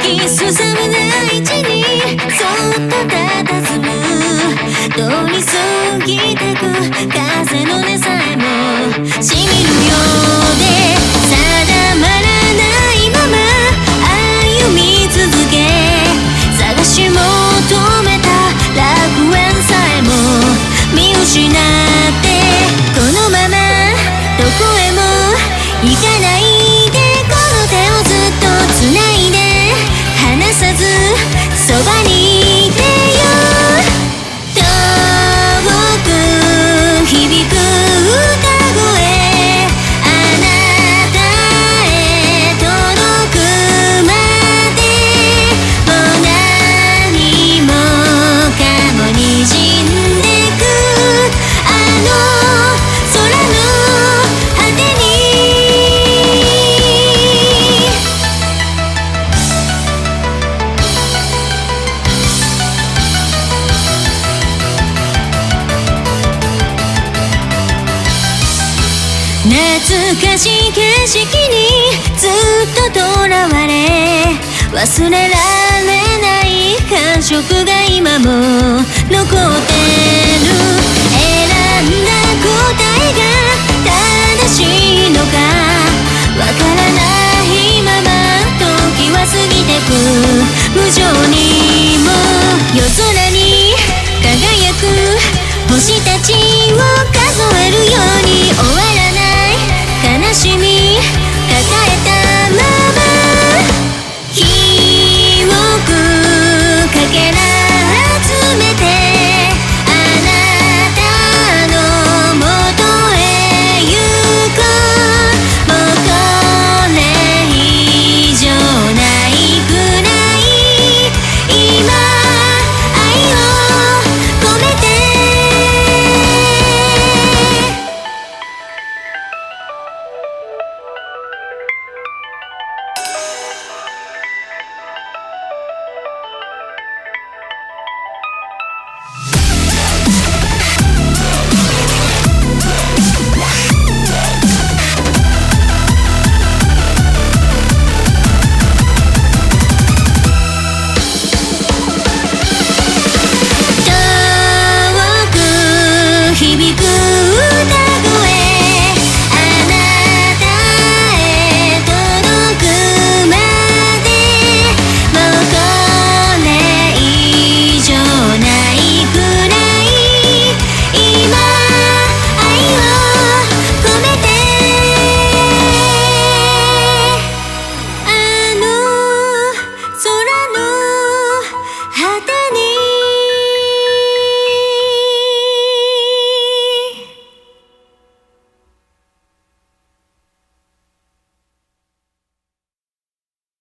に進む大地にそっと佇む通り過ぎてく風の音さえもしみるようで定まらないまま歩み続け探し求めた楽園さえも見失ってこのままどこへも行かないでこの手をずっと繋いで離さずそばにいてよ遠く響く歌声あなたへ届くまでもう何もかもにじんでくあの空の果てに懐かしい景色にずっととらわれ忘れられない感触が今も残って